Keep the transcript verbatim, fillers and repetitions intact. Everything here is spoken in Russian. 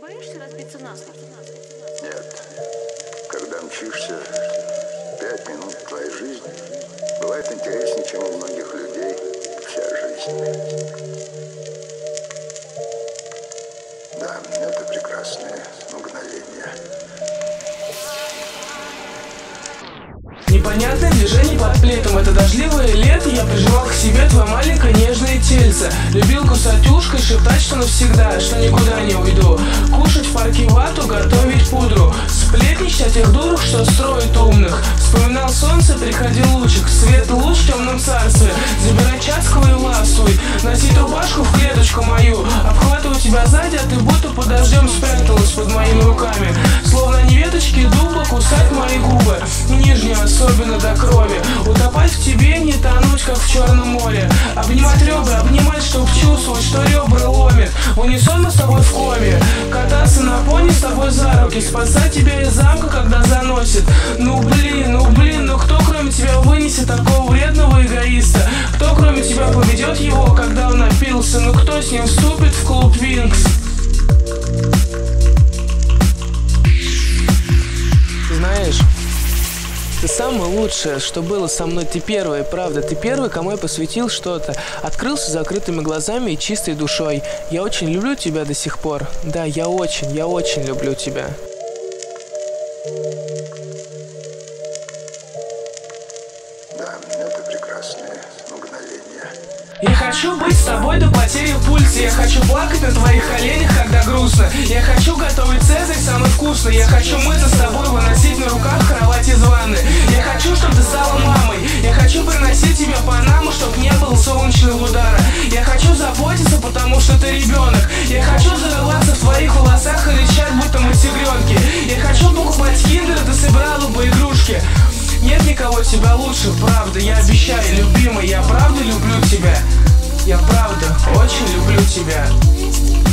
боишься разбиться насмерть? Нет. Когда мчишься, пять минут твоей жизни бывает интереснее, чем у многих людей вся жизнь. Да, это прекрасное мгновение. Непонятное движение под плетом. Это дождливое лето. Я прижимал к себе твое маленькое нежное тельце. Любил кусать ушко и шептать, что навсегда, что никуда не уйду. Кушать в парке вату, готовить пудру. Сплетничать о тех дурах, что строят умных. Вспоминал солнце, приходил лучик. Свет луч в темном царстве. Забирай часковый и властвуй. Носить рубашку в клеточку мою. Обхватываю тебя сзади, а ты будто под дождем спряталась под моими руками. Словно не веточки дуба, кусать мои губы. Нижнюю особенно до крови. Утопать в тебе, не тонуть, как в Черном море. Обнимать ребра, обнимать, чтоб чувствовать, что ребра ломит. В унисон мы с тобой в коме. Кататься на пони с тобой за руки. Спасать тебя из замка, когда заносит. Ну блин, ну блин, ну кто кроме тебя вынесет такого вредного эгоиста? Кто кроме тебя поведет его, когда он напился? Ну кто с ним вступит в клуб Винкс? Знаешь, ты самое лучшее, что было со мной. Ты первая, правда. Ты первый, кому я посвятил что-то. Открылся с закрытыми глазами и чистой душой. Я очень люблю тебя до сих пор. Да, я очень, я очень люблю тебя. Да, это прекрасное мгновение. Я хочу быть с тобой до потери в пульсе. Я хочу плакать на твоих коленях, когда грустно. Я хочу готовить цезарь самый вкусный. Я хочу мыться с тобой, выносить на руках кровать из ванны. Я хочу, чтобы ты стала мамой. Я хочу приносить тебе панаму, чтоб не было солнечного удара. Я хочу заботиться, потому что ты ребенок. Я хочу зарываться в твоих волосах и рычать, будто мы тигренки. Я хочу покупать киндер, ты собирала бы игрушки. Нет никого тебя лучше, правда, я обещаю, любимый, я правда люблю тебя. Я правда очень люблю тебя.